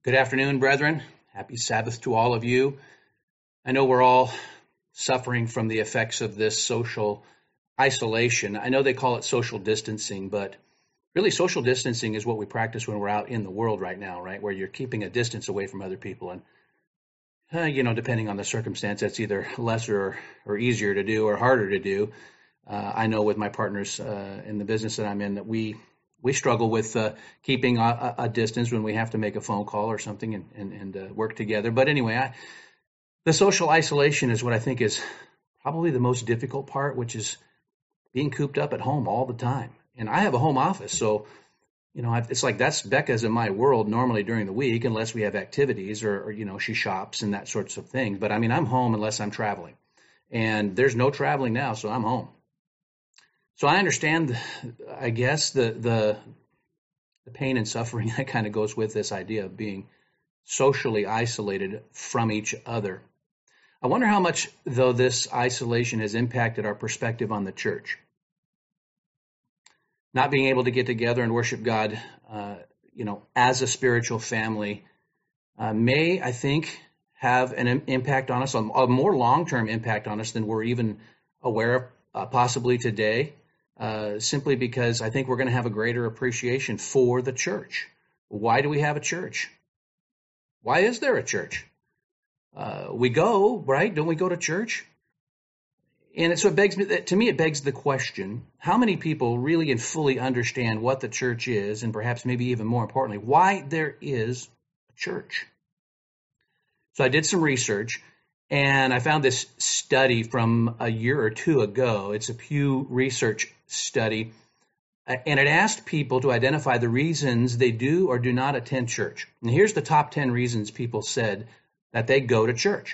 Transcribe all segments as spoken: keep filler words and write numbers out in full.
Good afternoon, brethren. Happy Sabbath to all of you. I know we're all suffering from the effects of this social isolation. I know they call it social distancing, but really social distancing is what we practice when we're out in the world right now, right? Where you're keeping a distance away from other people. And, uh, you know, depending on the circumstance, that's either lesser or, or easier to do or harder to do. Uh, I know with my partners uh, in the business that I'm in that we We struggle with uh, keeping a, a distance when we have to make a phone call or something and, and, and uh, work together. But anyway, I, the social isolation is what I think is probably the most difficult part, which is being cooped up at home all the time. And I have a home office, so you know it's like that's Becca's in my world normally during the week, unless we have activities or, or you know she shops and that sorts of things. But I mean, I'm home unless I'm traveling, and there's no traveling now, so I'm home. So I understand, I guess, the the the pain and suffering that kind of goes with this idea of being socially isolated from each other. I wonder how much, though, this isolation has impacted our perspective on the church. Not being able to get together and worship God, uh, you know, as a spiritual family, uh, may, I think, have an impact on us, a more long-term impact on us than we're even aware of, uh, possibly today. Uh, simply because I think we're going to have a greater appreciation for the church. Why do we have a church? Why is there a church? Uh, we go, right? Don't we go to church? And it, so it begs me, to me, it begs the question, how many people really and fully understand what the church is, and perhaps maybe even more importantly, why there is a church? So I did some research, and I found this study from a year or two ago. It's a Pew Research study, and it asked people to identify the reasons they do or do not attend church. And here's the top ten reasons people said that they go to church.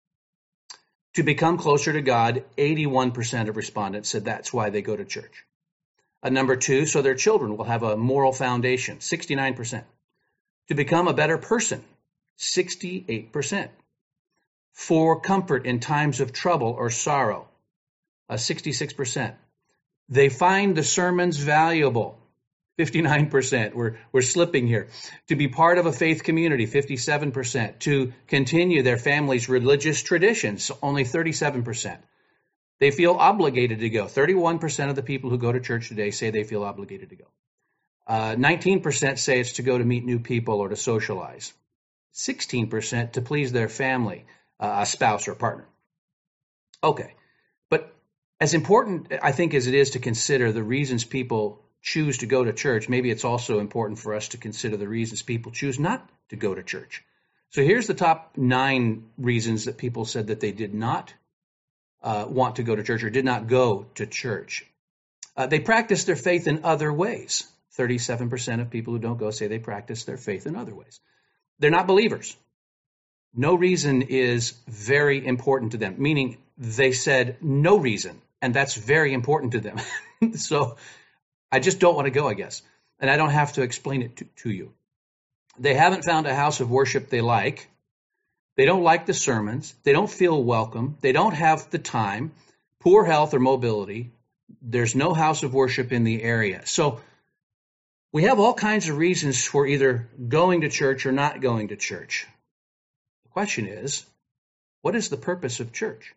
To become closer to God, eighty-one percent of respondents said that's why they go to church. Uh, number two, so their children will have a moral foundation, sixty-nine percent. To become a better person, sixty-eight percent. For comfort in times of trouble or sorrow, uh, sixty-six percent. They find the sermons valuable, fifty-nine percent. We're, we're slipping here. To be part of a faith community, fifty-seven percent. To continue their family's religious traditions, only thirty-seven percent. They feel obligated to go. thirty-one percent of the people who go to church today say they feel obligated to go. Uh, nineteen percent say it's to go to meet new people or to socialize. sixteen percent to please their family, uh, a spouse or partner. Okay. But as important, I think, as it is to consider the reasons people choose to go to church, maybe it's also important for us to consider the reasons people choose not to go to church. So here's the top nine reasons that people said that they did not uh, want to go to church or did not go to church. Uh, they practice their faith in other ways. thirty-seven percent of people who don't go say they practice their faith in other ways. They're not believers. No reason is very important to them, meaning they said no reason, and that's very important to them. So I just don't want to go, I guess, and I don't have to explain it to, to you. They haven't found a house of worship they like. They don't like the sermons. They don't feel welcome. They don't have the time, poor health or mobility. There's no house of worship in the area. So we have all kinds of reasons for either going to church or not going to church. The question is, what is the purpose of church?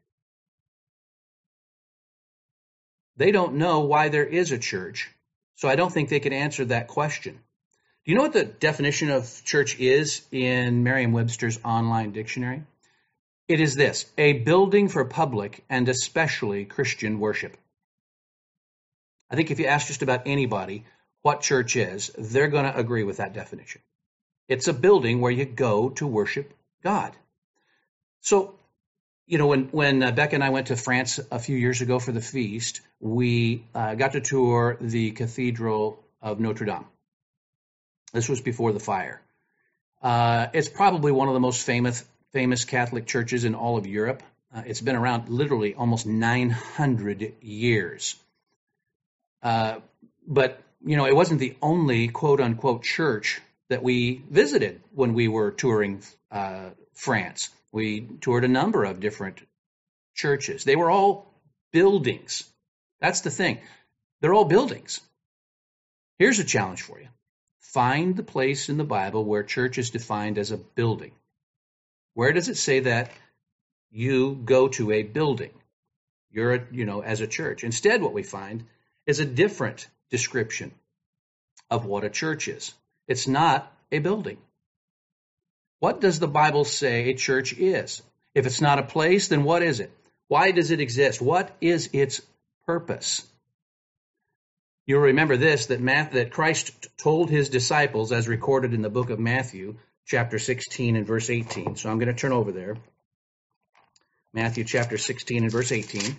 They don't know why there is a church, so I don't think they can answer that question. Do you know what the definition of church is in Merriam-Webster's online dictionary? It is this: a building for public and especially Christian worship. I think if you ask just about anybody what church is, they're going to agree with that definition. It's a building where you go to worship God. So, you know, when, when uh, Becca and I went to France a few years ago for the feast, we uh, got to tour the Cathedral of Notre Dame. This was before the fire. Uh, it's probably one of the most famous famous Catholic churches in all of Europe. Uh, it's been around literally almost nine hundred years. Uh, but, you know, it wasn't the only quote-unquote church that we visited when we were touring uh, France. We toured a number of different churches. They were all buildings. That's the thing. They're all buildings. Here's a challenge for you. find the place in the Bible where church is defined as a building. Where does it say that you go to a building? You're, a, you know, as a church. Instead, what we find is a different description of what a church is. It's not a building. What does the Bible say a church is? If it's not a place, then what is it? Why does it exist? What is its purpose? You'll remember this, that, Matt, that Christ told his disciples, as recorded in the book of Matthew, chapter sixteen and verse eighteen. So I'm going to turn over there. Matthew chapter sixteen and verse eighteen.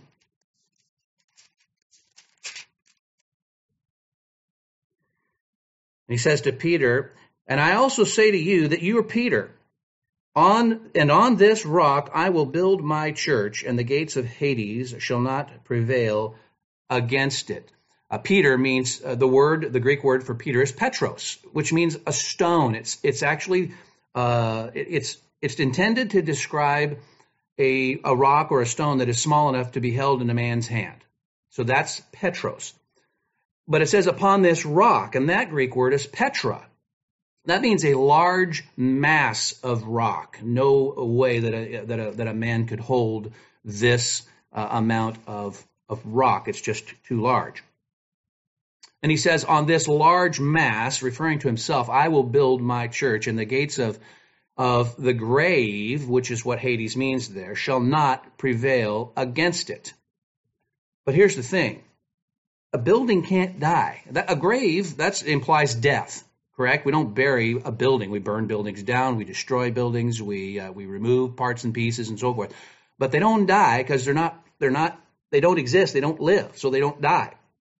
He says to Peter, "And I also say to you that you are Peter, on and on this rock I will build my church, and the gates of Hades shall not prevail against it." Uh, Peter means uh, the word, the Greek word for Peter is Petros, which means a stone. It's it's actually uh, it, it's it's intended to describe a a rock or a stone that is small enough to be held in a man's hand. So that's Petros. But it says upon this rock, and that Greek word is Petra. That means a large mass of rock. No way that a that a, that a man could hold this uh, amount of of rock. It's just too large. And he says, on this large mass, referring to himself, I will build my church, and the gates of, of the grave, which is what Hades means there, shall not prevail against it. But here's the thing. A building can't die. A grave, that implies death, correct? We don't bury a building. We burn buildings down. We destroy buildings. We uh, we remove parts and pieces and so forth. But they don't die because they're not, they're not, they don't exist. They don't live, so they don't die.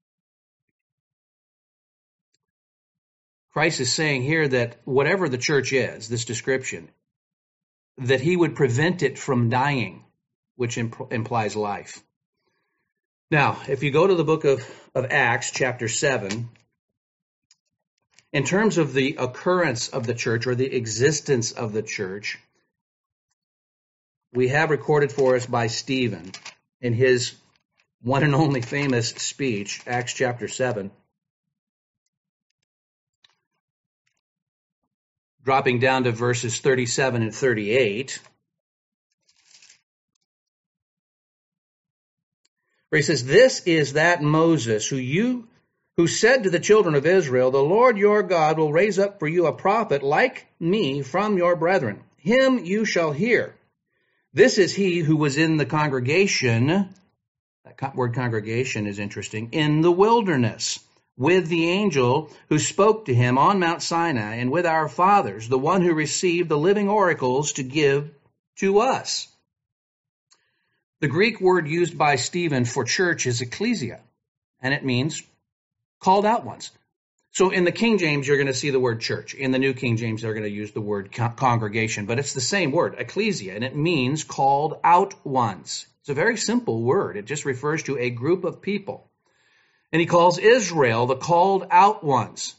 Christ is saying here that whatever the church is, this description, that he would prevent it from dying, which imp- implies life. Now, if you go to the book of, of Acts, chapter seven, in terms of the occurrence of the church or the existence of the church, we have recorded for us by Stephen in his one and only famous speech, Acts chapter seven, dropping down to verses thirty-seven and thirty-eight, where he says, "This is that Moses who you who said to the children of Israel, the Lord your God will raise up for you a prophet like me from your brethren. Him you shall hear. This is he who was in the congregation," that word congregation is interesting, "in the wilderness, with the angel who spoke to him on Mount Sinai, and with our fathers, the one who received the living oracles to give to us." The Greek word used by Stephen for church is ecclesia, and it means called out ones. So in the King James, you're going to see the word church. In the New King James, they're going to use the word con- congregation, but it's the same word, ecclesia, and it means called out ones. It's a very simple word. It just refers to a group of people. And he calls Israel the called out ones.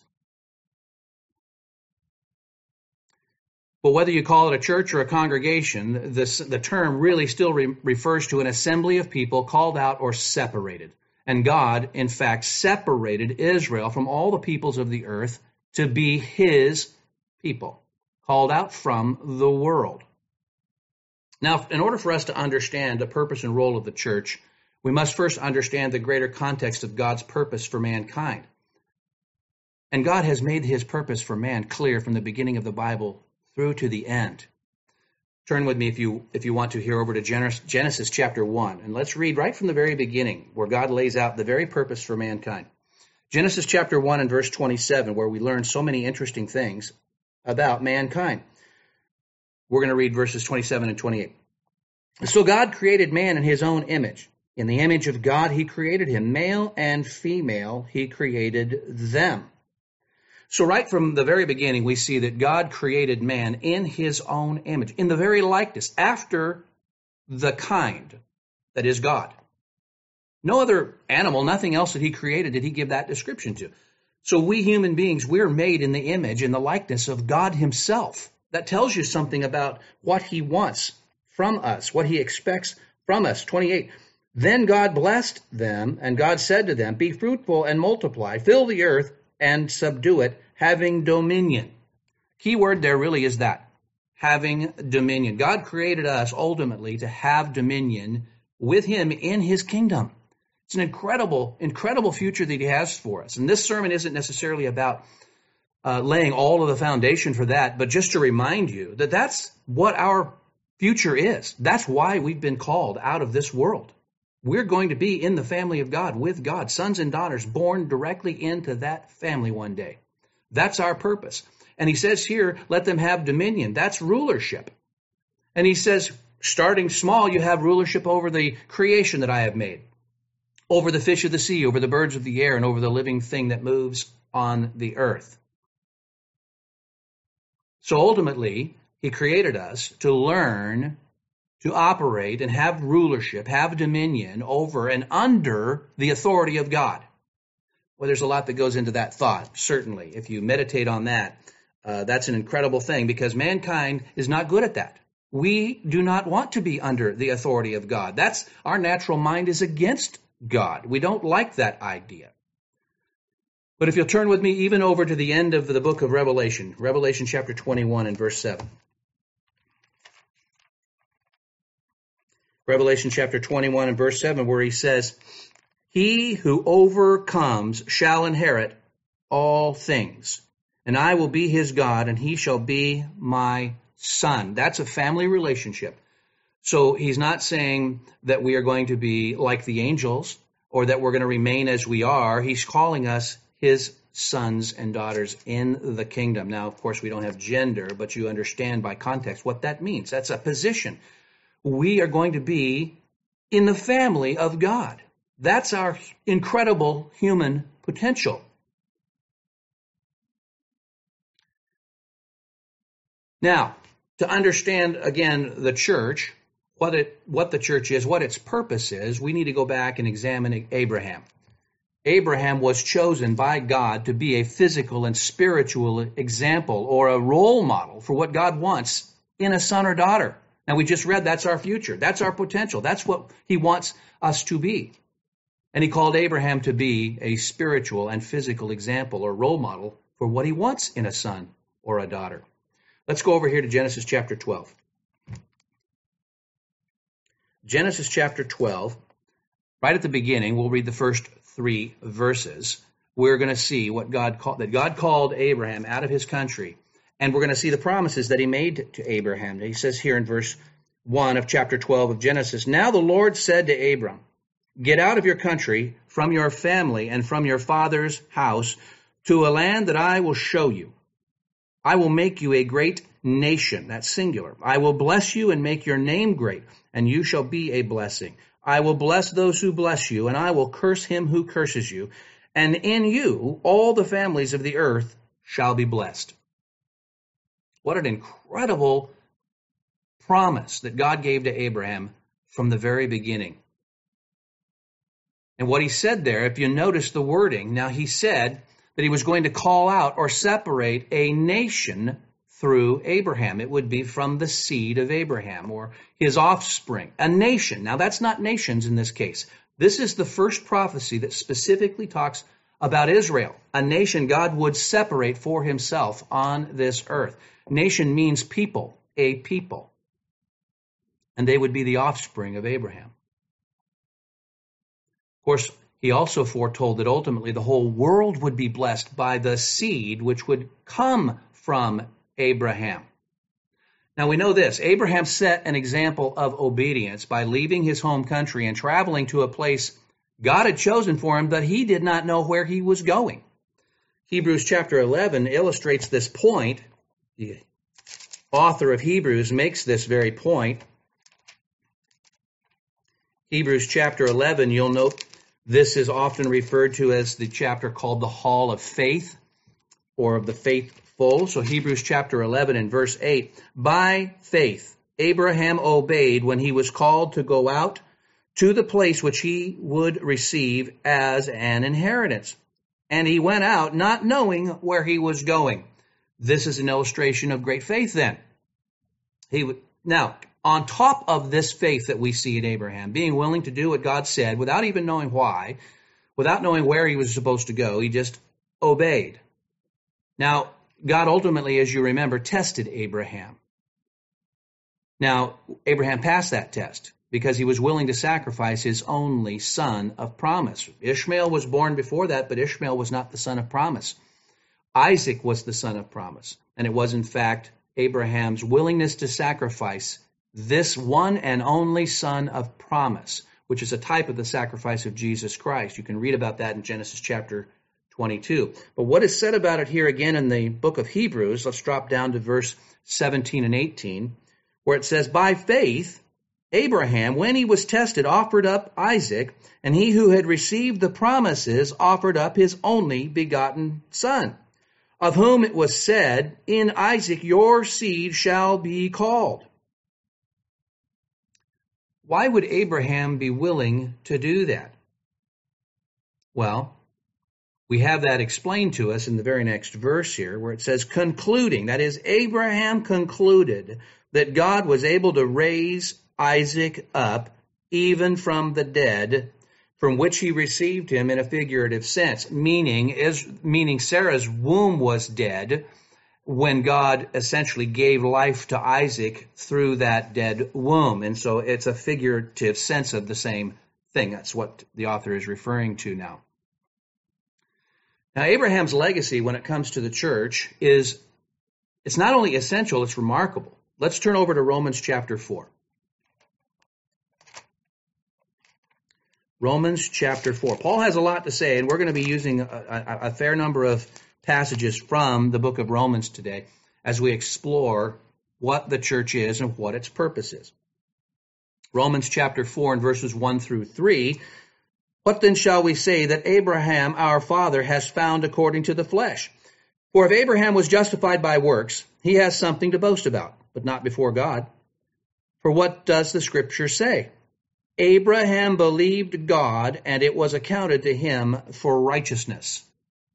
But whether you call it a church or a congregation, this, the term really still re- refers to an assembly of people called out or separated. And God, in fact, separated Israel from all the peoples of the earth to be his people, called out from the world. Now, in order for us to understand the purpose and role of the church, we must first understand the greater context of God's purpose for mankind. And God has made his purpose for man clear from the beginning of the Bible through to the end. Turn with me, if you if you want to, here over to Genesis, Genesis chapter one. And let's read right from the very beginning, where God lays out the very purpose for mankind. Genesis chapter one and verse twenty-seven, where we learn so many interesting things about mankind. We're going to read verses twenty-seven and twenty-eight. "So God created man in his own image. In the image of God, he created him. Male and female, he created them." So right from the very beginning, we see that God created man in his own image, in the very likeness, after the kind that is God. No other animal, nothing else that he created did he give that description to. So we human beings, we're made in the image and the likeness of God himself. That tells you something about what he wants from us, what he expects from us. twenty-eight. "Then God blessed them, and God said to them, be fruitful and multiply, fill the earth and subdue it, having dominion. Key word there really is that, having dominion. God created us ultimately to have dominion with him in his kingdom. It's an incredible, incredible future that he has for us. And this sermon isn't necessarily about uh, laying all of the foundation for that, but just to remind you that that's what our future is. That's why we've been called out of this world. We're going to be in the family of God, with God, sons and daughters born directly into that family one day. That's our purpose. And he says here, let them have dominion. That's rulership. And he says, starting small, you have rulership over the creation that I have made, over the fish of the sea, over the birds of the air, and over the living thing that moves on the earth. So ultimately, he created us to learn to operate and have rulership, have dominion over and under the authority of God. Well, there's a lot that goes into that thought, certainly. If you meditate on that, uh, that's an incredible thing, because mankind is not good at that. We do not want to be under the authority of God. That's our natural mind is against God. We don't like that idea. But if you'll turn with me even over to the end of the book of Revelation, Revelation chapter twenty-one and verse seven. Revelation chapter twenty-one and verse seven, where he says, he who overcomes shall inherit all things, and I will be his God, and he shall be my son. That's a family relationship. So he's not saying that we are going to be like the angels or that we're going to remain as we are. He's calling us his sons and daughters in the kingdom. Now, of course, we don't have gender, but you understand by context what that means. That's a position. We are going to be in the family of God. That's our incredible human potential. Now, to understand, again, the church, what it, what the church is, what its purpose is, we need to go back and examine Abraham. Abraham was chosen by God to be a physical and spiritual example or a role model for what God wants in a son or daughter. Now, we just read that's our future. That's our potential. That's what he wants us to be. And he called Abraham to be a spiritual and physical example or role model for what he wants in a son or a daughter. Let's go over here to Genesis chapter twelve. Genesis chapter twelve, right at the beginning, we'll read the first three verses. We're going to see what God called, that God called Abraham out of his country. And we're going to see the promises that he made to Abraham. He says here in verse one of chapter twelve of Genesis, now the Lord said to Abram, get out of your country, from your family, and from your father's house, to a land that I will show you. I will make you a great nation, that's singular. I will bless you and make your name great, and you shall be a blessing. I will bless those who bless you, and I will curse him who curses you. And in you all the families of the earth shall be blessed. What an incredible promise that God gave to Abraham from the very beginning. And what he said there, if you notice the wording, now he said that he was going to call out or separate a nation through Abraham. It would be from the seed of Abraham or his offspring, a nation. Now that's not nations in this case. This is the first prophecy that specifically talks about Israel, a nation God would separate for himself on this earth. Nation means people, a people. And they would be the offspring of Abraham. Of course, he also foretold that ultimately the whole world would be blessed by the seed which would come from Abraham. Now we know this. Abraham set an example of obedience by leaving his home country and traveling to a place God had chosen for him, but he did not know where he was going. Hebrews chapter eleven illustrates this point. The author of Hebrews makes this very point. Hebrews chapter eleven, you'll note this is often referred to as the chapter called the Hall of Faith or of the faithful. So Hebrews chapter eleven and verse eight, by faith Abraham obeyed when he was called to go out to the place which he would receive as an inheritance. And he went out not knowing where he was going. This is an illustration of great faith then. He would, now, on top of this faith that we see in Abraham, being willing to do what God said without even knowing why, without knowing where he was supposed to go, he just obeyed. Now, God ultimately, as you remember, tested Abraham. Now, Abraham passed that test because he was willing to sacrifice his only son of promise. Ishmael was born before that, but Ishmael was not the son of promise. Isaac was the son of promise, and it was, in fact, Abraham's willingness to sacrifice this one and only son of promise, which is a type of the sacrifice of Jesus Christ. You can read about that in Genesis chapter twenty-two. But what is said about it here again in the book of Hebrews, let's drop down to verse seventeen and eighteen, where it says, by faith, Abraham, when he was tested, offered up Isaac, and he who had received the promises offered up his only begotten son, of whom it was said, in Isaac your seed shall be called. Why would Abraham be willing to do that? Well, we have that explained to us in the very next verse here, where it says, concluding, that is, Abraham concluded that God was able to raise Isaac up even from the dead, from which he received him in a figurative sense, meaning, is, meaning Sarah's womb was dead when God essentially gave life to Isaac through that dead womb. And so it's a figurative sense of the same thing. That's what the author is referring to now. Now, Abraham's legacy when it comes to the church is, it's not only essential, it's remarkable. Let's turn over to Romans chapter four. Romans chapter four. Paul has a lot to say, and we're going to be using a, a, a fair number of passages from the book of Romans today as we explore what the church is and what its purpose is. Romans chapter four and verses one through three. What then shall we say that Abraham our father has found according to the flesh? For if Abraham was justified by works, he has something to boast about, but not before God. For what does the scripture say? Abraham believed God, and it was accounted to him for righteousness.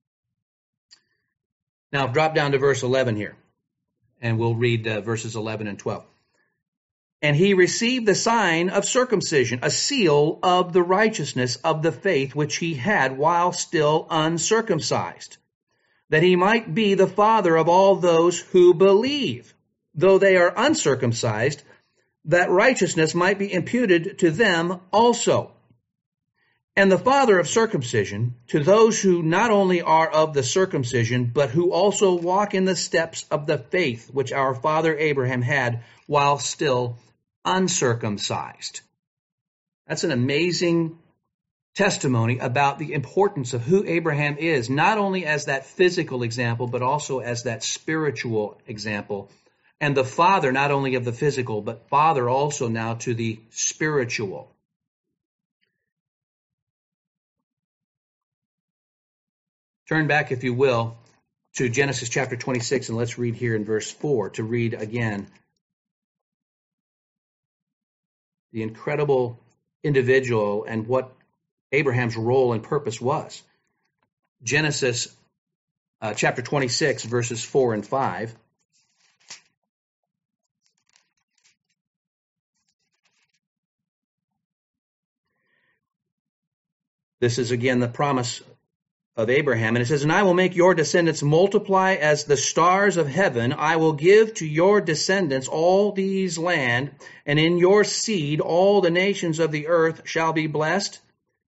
Now, drop down to verse eleven here, and we'll read uh, verses eleven and twelve. And he received the sign of circumcision, a seal of the righteousness of the faith which he had while still uncircumcised, that he might be the father of all those who believe, though they are uncircumcised, that righteousness might be imputed to them also. And the father of circumcision, to those who not only are of the circumcision, but who also walk in the steps of the faith which our father Abraham had while still uncircumcised. That's an amazing testimony about the importance of who Abraham is, not only as that physical example, but also as that spiritual example. And the father, not only of the physical, but father also now to the spiritual. Turn back, if you will, to Genesis chapter twenty-six, and let's read here in verse four to read again the incredible individual and what Abraham's role and purpose was. Genesis uh, chapter twenty-six, verses four and five. This is again the promise of Abraham. And it says, and I will make your descendants multiply as the stars of heaven. I will give to your descendants all these land, and in your seed all the nations of the earth shall be blessed.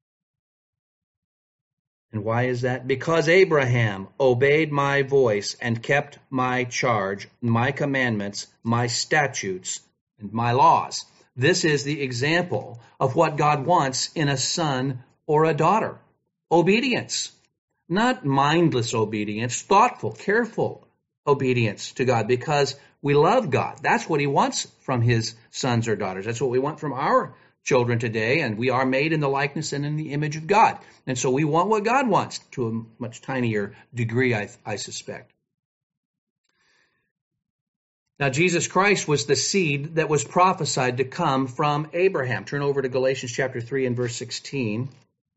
And why is that? Because Abraham obeyed my voice and kept my charge, my commandments, my statutes, and my laws. This is the example of what God wants in a son or a daughter. Obedience. Not mindless obedience, thoughtful, careful obedience to God, because we love God. That's what he wants from his sons or daughters. That's what we want from our children today, and we are made in the likeness and in the image of God. And so we want what God wants to a much tinier degree, I, I suspect. Now, Jesus Christ was the seed that was prophesied to come from Abraham. Turn over to Galatians chapter three and verse sixteen.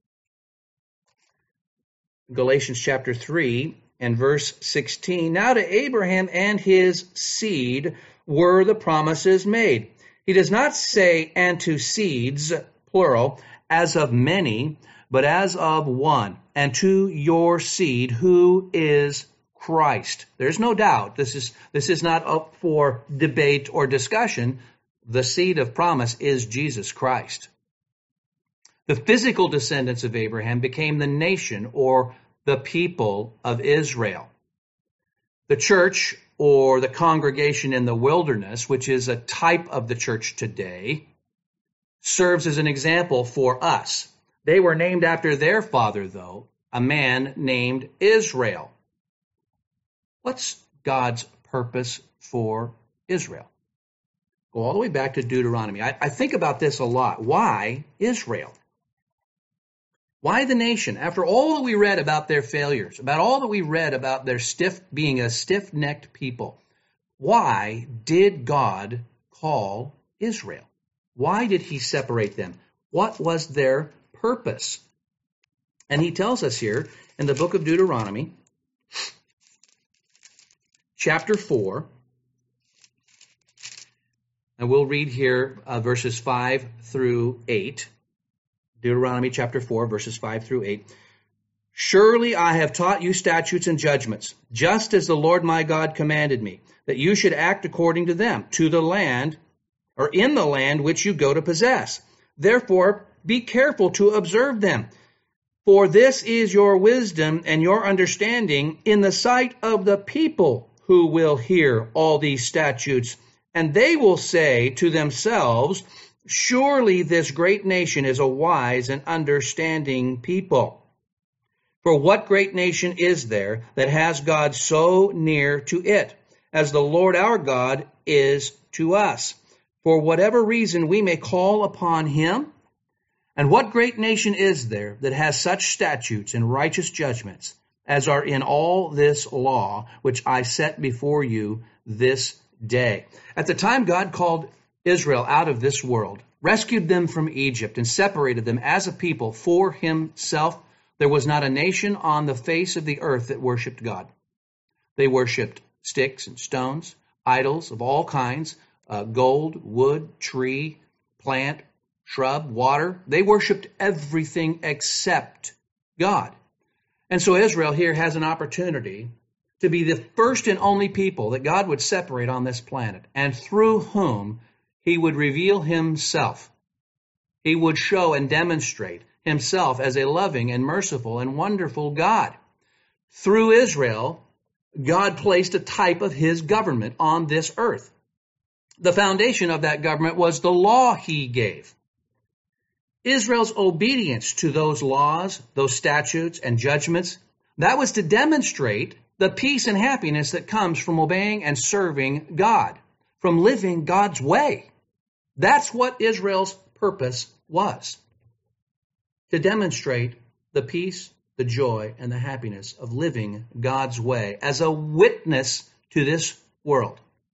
Galatians chapter three and verse sixteen. Now to Abraham and his seed were the promises made. He does not say, and to seeds, plural, as of many, but as of one, and to your seed, who is Christ. There's no doubt. This is, this is not up for debate or discussion. The seed of promise is Jesus Christ. The physical descendants of Abraham became the nation or the people of Israel. The church or the congregation in the wilderness, which is a type of the church today, serves as an example for us. They were named after their father, though, a man named Israel. What's God's purpose for Israel? Go all the way back to Deuteronomy. I, I think about this a lot. Why Israel? Why the nation? After all that we read about their failures, about all that we read about their stiff being a stiff-necked people, why did God call Israel? Why did he separate them? What was their purpose? And he tells us here in the book of Deuteronomy, chapter four, and we'll read here uh, verses five through eight. Deuteronomy chapter four, verses five through eight. Surely I have taught you statutes and judgments, just as the Lord my God commanded me, that you should act according to them, to the land, or in the land which you go to possess. Therefore, be careful to observe them. For this is your wisdom and your understanding in the sight of the people who will hear all these statutes. And they will say to themselves, surely this great nation is a wise and understanding people. For what great nation is there that has God so near to it, as the Lord our God is to us? For whatever reason we may call upon him. And what great nation is there that has such statutes and righteous judgments as are in all this law, which I set before you this day? At the time God called Israel out of this world, rescued them from Egypt, and separated them as a people for himself, there was not a nation on the face of the earth that worshiped God. They worshiped sticks and stones, idols of all kinds, uh, gold, wood, tree, plant, shrub, water. They worshiped everything except God. And so Israel here has an opportunity to be the first and only people that God would separate on this planet, and through whom he would reveal himself. He would show and demonstrate himself as a loving and merciful and wonderful God. Through Israel, God placed a type of his government on this earth. The foundation of that government was the law he gave. Israel's obedience to those laws, those statutes and judgments, that was to demonstrate the peace and happiness that comes from obeying and serving God, from living God's way. That's what Israel's purpose was, to demonstrate the peace, the joy, and the happiness of living God's way as a witness to this world.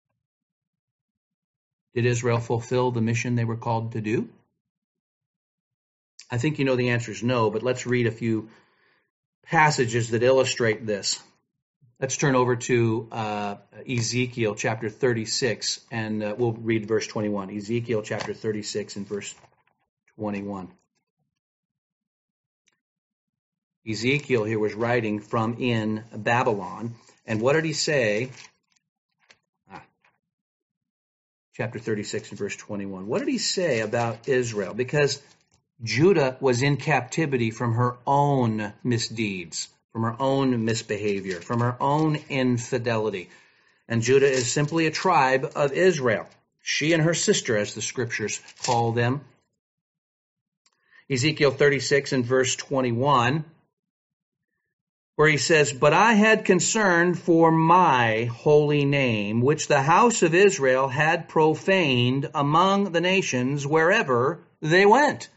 Did Israel fulfill the mission they were called to do? I think you know the answer is no, but let's read a few passages that illustrate this. Let's turn over to uh, Ezekiel chapter thirty-six, and uh, we'll read verse twenty-one. Ezekiel chapter thirty-six and verse twenty-one. Ezekiel here was writing from in Babylon, and what did he say? Ah, chapter thirty-six and verse twenty-one. What did he say about Israel? Because Judah was in captivity from her own misdeeds, from her own misbehavior, from her own infidelity. And Judah is simply a tribe of Israel. She and her sister, as the scriptures call them. Ezekiel thirty-six and verse twenty-one, where he says, "But I had concern for my holy name, which the house of Israel had profaned among the nations wherever they went."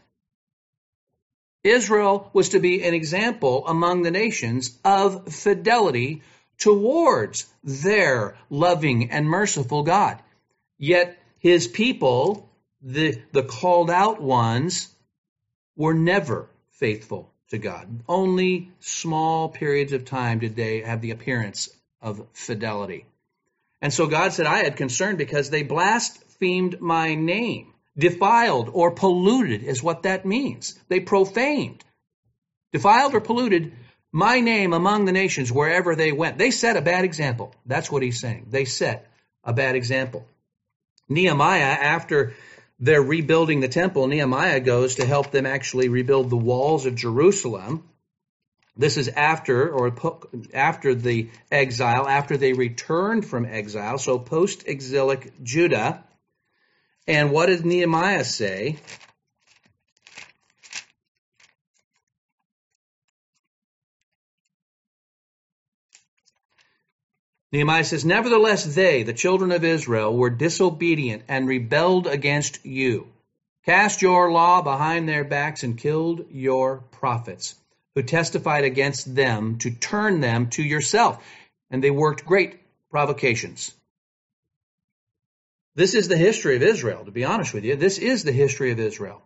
Israel was to be an example among the nations of fidelity towards their loving and merciful God. Yet his people, the, the called out ones, were never faithful to God. Only small periods of time did they have the appearance of fidelity. And so God said, I had concern because they blasphemed my name. Defiled or polluted is what that means. They profaned. Defiled or polluted my name among the nations wherever they went. They set a bad example. That's what he's saying. They set a bad example. Nehemiah, after they're rebuilding the temple, Nehemiah goes to help them actually rebuild the walls of Jerusalem. This is after, or after the exile, after they returned from exile, so post-exilic Judah. And what does Nehemiah say? Nehemiah says, nevertheless they, the children of Israel, were disobedient and rebelled against you, cast your law behind their backs and killed your prophets, who testified against them to turn them to yourself. And they worked great provocations. This is the history of Israel, to be honest with you. This is the history of Israel.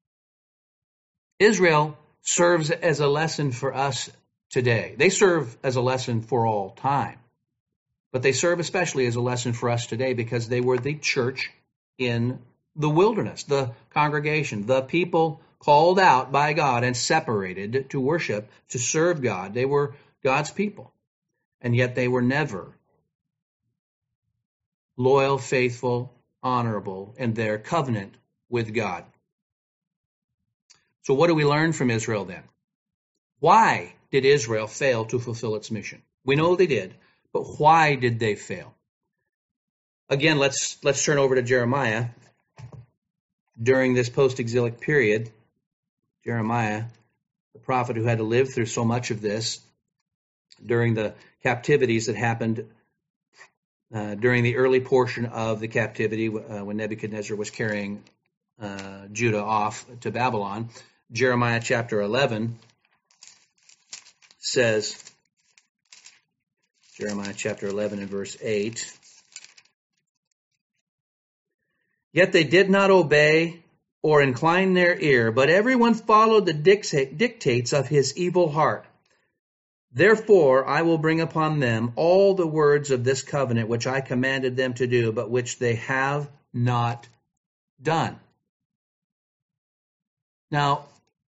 Israel serves as a lesson for us today. They serve as a lesson for all time. But they serve especially as a lesson for us today because they were the church in the wilderness, the congregation, the people called out by God and separated to worship, to serve God. They were God's people. And yet they were never loyal, faithful, honorable in their covenant with God. So what do we learn from Israel then? Why did Israel fail to fulfill its mission? We know they did. But why did they fail? Again, let's let's turn over to Jeremiah. During this post-exilic period, Jeremiah, the prophet who had to live through so much of this, during the captivities that happened uh, during the early portion of the captivity uh, when Nebuchadnezzar was carrying uh, Judah off to Babylon, Jeremiah chapter eleven says, Jeremiah chapter eleven and verse eight. Yet they did not obey or incline their ear, but everyone followed the dictates of his evil heart. Therefore I will bring upon them all the words of this covenant which I commanded them to do, but which they have not done. Now,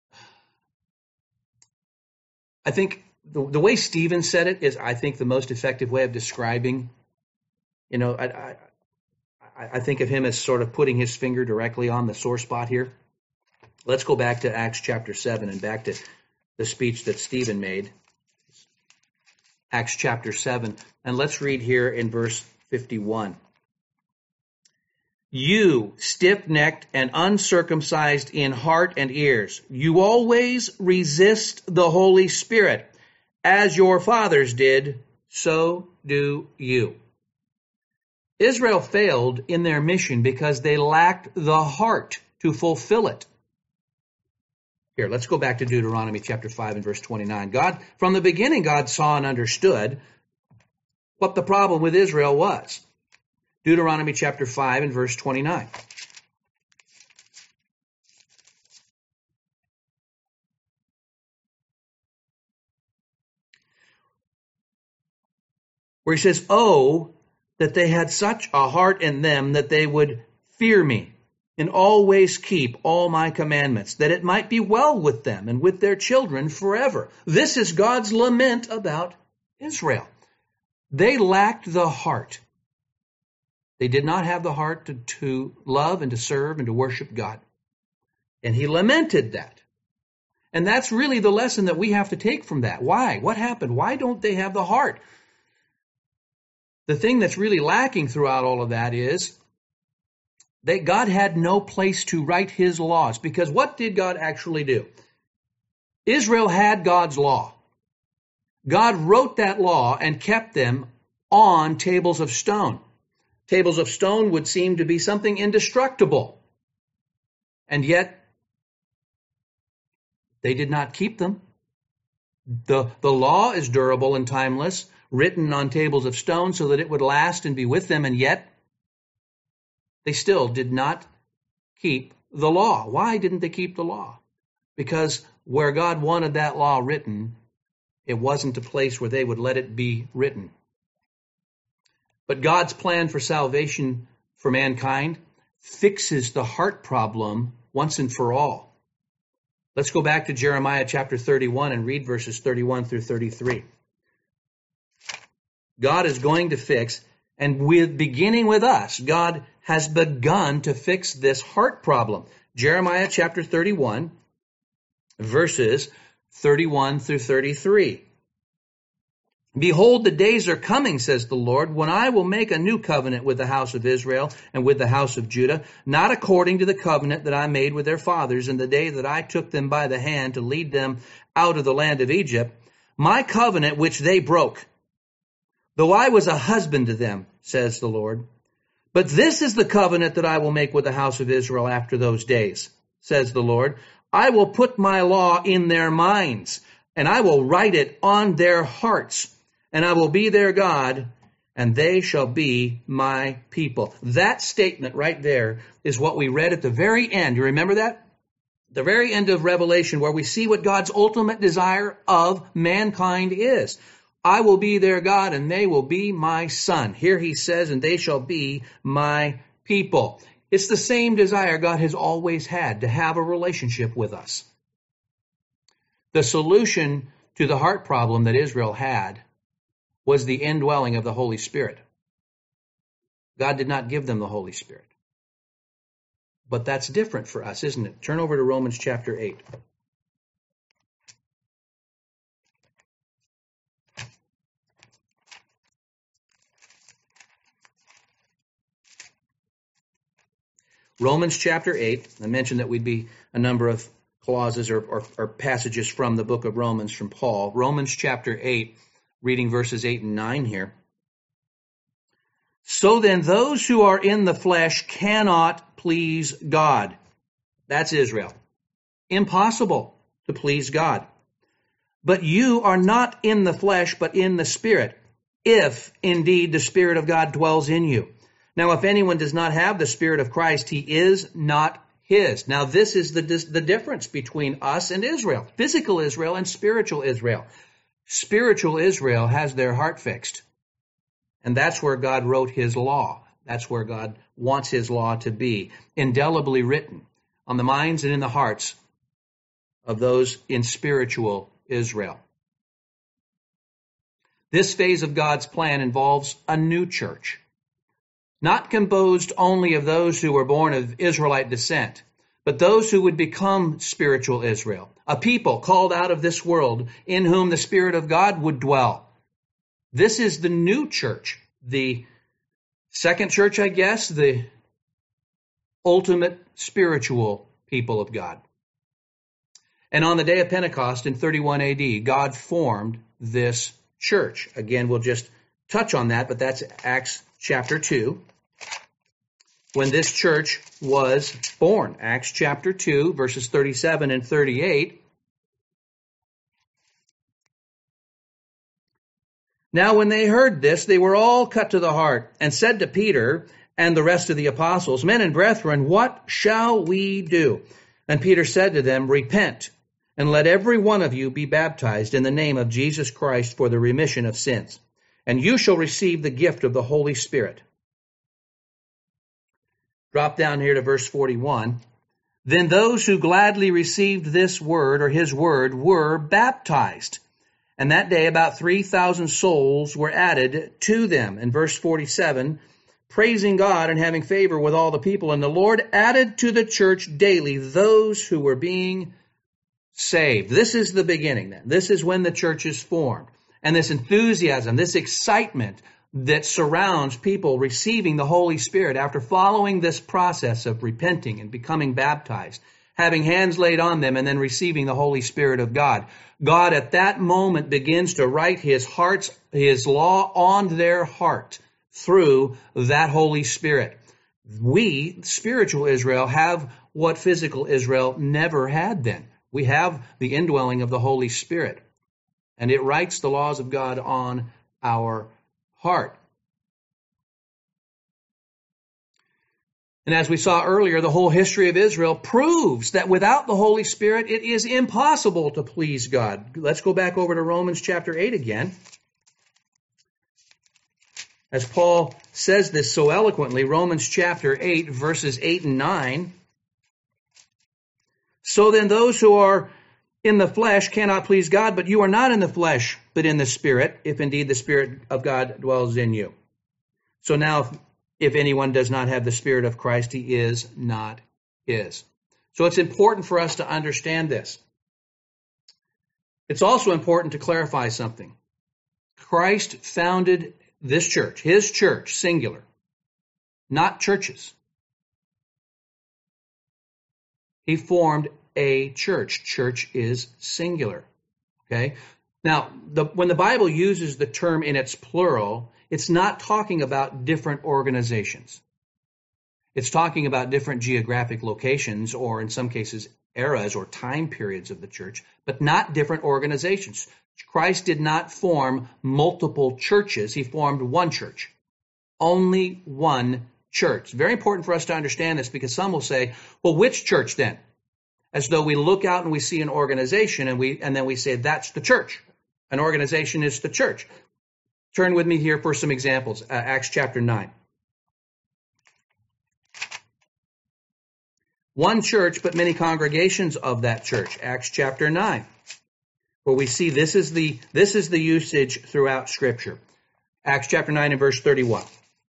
I think The, the way Stephen said it is, I think, the most effective way of describing, you know, I, I, I think of him as sort of putting his finger directly on the sore spot here. Let's go back to Acts chapter seven and back to the speech that Stephen made. Acts chapter seven. And let's read here in verse fifty-one. You, stiff-necked and uncircumcised in heart and ears, you always resist the Holy Spirit. As your fathers did, so do you. Israel failed in their mission because they lacked the heart to fulfill it. Here, let's go back to Deuteronomy chapter five and verse twenty-nine. God, from the beginning, God saw and understood what the problem with Israel was. Deuteronomy chapter five and verse twenty-nine. Where he says, oh, that they had such a heart in them that they would fear me and always keep all my commandments, that it might be well with them and with their children forever. This is God's lament about Israel. They lacked the heart. They did not have the heart to, to love and to serve and to worship God. And he lamented that. And that's really the lesson that we have to take from that. Why? What happened? Why don't they have the heart? The thing that's really lacking throughout all of that is that God had no place to write his laws. Because what did God actually do? Israel had God's law. God wrote that law and kept them on tables of stone. Tables of stone would seem to be something indestructible. And yet, they did not keep them. The, the law is durable and timeless, written on tables of stone so that it would last and be with them, and yet they still did not keep the law. Why didn't they keep the law? Because where God wanted that law written, it wasn't a place where they would let it be written. But God's plan for salvation for mankind fixes the heart problem once and for all. Let's go back to Jeremiah chapter thirty-one and read verses thirty-one through thirty-three. God is going to fix, and with beginning with us, God has begun to fix this heart problem. Jeremiah chapter thirty-one, verses thirty-one through thirty-three. Behold, the days are coming, says the Lord, when I will make a new covenant with the house of Israel and with the house of Judah, not according to the covenant that I made with their fathers in the day that I took them by the hand to lead them out of the land of Egypt, my covenant which they broke, though I was a husband to them, says the Lord. But this is the covenant that I will make with the house of Israel after those days, says the Lord. I will put my law in their minds, and I will write it on their hearts. And I will be their God, and they shall be my people. That statement right there is what we read at the very end. You remember that? The very end of Revelation, where we see what God's ultimate desire of mankind is. I will be their God, and they will be my son. Here he says, and they shall be my people. It's the same desire God has always had, to have a relationship with us. The solution to the heart problem that Israel had was the indwelling of the Holy Spirit. God did not give them the Holy Spirit. But that's different for us, isn't it? Turn over to Romans chapter eight. Romans chapter eight. I mentioned that we'd be a number of clauses or, or, or passages from the book of Romans from Paul. Romans chapter eight. Reading verses eight and nine here. So then those who are in the flesh cannot please God. That's Israel. Impossible to please God. But you are not in the flesh, but in the Spirit, if indeed the Spirit of God dwells in you. Now, if anyone does not have the Spirit of Christ, he is not his. Now, this is the, the difference between us and Israel, physical Israel and spiritual Israel. Spiritual Israel has their heart fixed. And that's where God wrote his law. That's where God wants his law to be, indelibly written on the minds and in the hearts of those in spiritual Israel. This phase of God's plan involves a new church, not composed only of those who were born of Israelite descent, but those who would become spiritual Israel, a people called out of this world in whom the Spirit of God would dwell. This is the new church, the second church, I guess, the ultimate spiritual people of God. And on the day of Pentecost in thirty-one A D, God formed this church. Again, we'll just touch on that, but that's Acts chapter two. When this church was born. Acts chapter two, verses thirty-seven and thirty-eight. Now when they heard this, they were all cut to the heart, and said to Peter and the rest of the apostles, Men and brethren, what shall we do? And Peter said to them, Repent, and let every one of you be baptized in the name of Jesus Christ for the remission of sins, and you shall receive the gift of the Holy Spirit. Drop down here to verse forty-one. Then those who gladly received this word, or his word, were baptized. And that day about three thousand souls were added to them. In verse forty-seven, praising God and having favor with all the people. And the Lord added to the church daily those who were being saved. This is the beginning then. This is when the church is formed. And this enthusiasm, this excitement that surrounds people receiving the Holy Spirit after following this process of repenting and becoming baptized, having hands laid on them, and then receiving the Holy Spirit of God. God at that moment begins to write his heart's, his law on their heart through that Holy Spirit. We, spiritual Israel, have what physical Israel never had then. We have the indwelling of the Holy Spirit, and it writes the laws of God on our heart. And as we saw earlier, the whole history of Israel proves that without the Holy Spirit, it is impossible to please God. Let's go back over to Romans chapter eight again. As Paul says this so eloquently, Romans chapter eight, verses eight and nine. So then those who are in the flesh cannot please God, but you are not in the flesh, but in the Spirit, if indeed the Spirit of God dwells in you. So now, if, if anyone does not have the Spirit of Christ, he is not his. So it's important for us to understand this. It's also important to clarify something. Christ founded this church, his church, singular, not churches. He formed a church. Church is singular. Okay? Now, the, when the Bible uses the term in its plural, it's not talking about different organizations. It's talking about different geographic locations, or in some cases, eras or time periods of the church, but not different organizations. Christ did not form multiple churches. He formed one church. Only one church. It's very important for us to understand this, because some will say, well, which church then? As though we look out and we see an organization and we and then we say, that's the church. An organization is the church. Turn with me here for some examples. Uh, Acts chapter nine. One church, but many congregations of that church. Acts chapter nine. Where we see this is the this is the usage throughout Scripture. Acts chapter nine and verse thirty-one.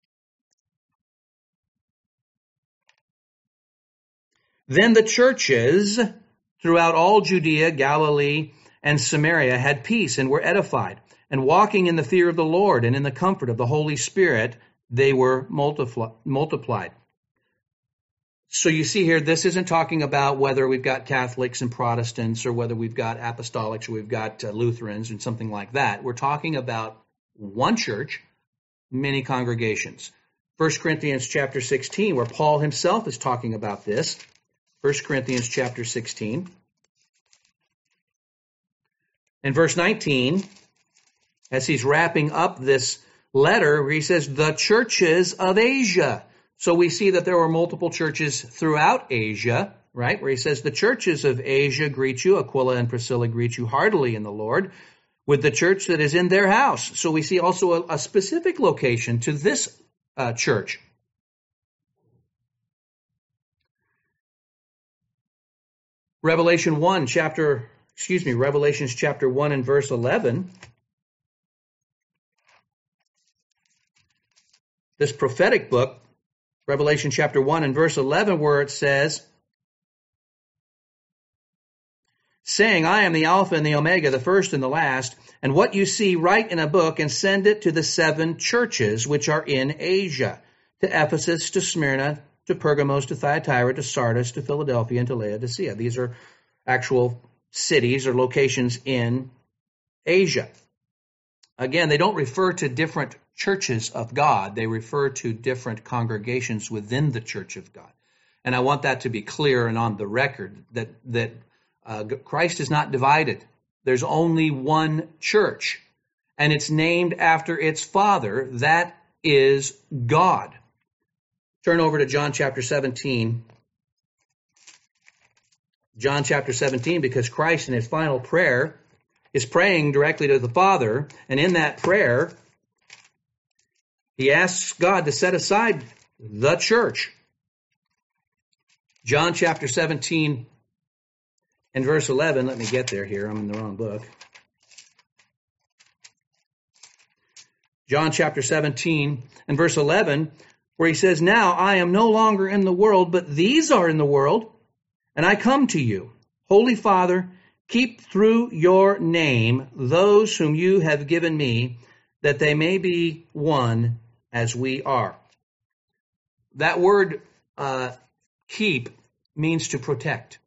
Then the churches throughout all Judea, Galilee, and Samaria had peace and were edified, and walking in the fear of the Lord and in the comfort of the Holy Spirit, they were multipli- multiplied. So you see here, this isn't talking about whether we've got Catholics and Protestants, or whether we've got Apostolics, or we've got uh, Lutherans and something like that. We're talking about one church, many congregations. First Corinthians chapter sixteen, where Paul himself is talking about this. First Corinthians chapter sixteen. In verse nineteen, as he's wrapping up this letter, where he says, the churches of Asia. So we see that there were multiple churches throughout Asia, right? Where he says, the churches of Asia greet you. Aquila and Priscilla greet you heartily in the Lord, with the church that is in their house. So we see also a, a specific location to this uh, church. Revelation one, chapter, excuse me, Revelations chapter one and verse eleven. This prophetic book, Revelation chapter one and verse eleven, where it says, saying, I am the Alpha and the Omega, the first and the last, and what you see write in a book and send it to the seven churches which are in Asia, to Ephesus, to Smyrna, to Pergamos, to Thyatira, to Sardis, to Philadelphia, and to Laodicea. These are actual cities or locations in Asia. Again, they don't refer to different churches of God. They refer to different congregations within the church of God. And I want that to be clear and on the record, that, that uh, Christ is not divided. There's only one church, and it's named after its Father. That is God. Turn over to John chapter seventeen. John chapter seventeen, because Christ in his final prayer is praying directly to the Father, and in that prayer, he asks God to set aside the church. John chapter seventeen and verse eleven. Let me get there here. I'm in the wrong book. John chapter seventeen and verse eleven, where he says, now I am no longer in the world, but these are in the world, and I come to you. Holy Father, keep through your name those whom you have given me, that they may be one as we are. That word uh, keep means to protect.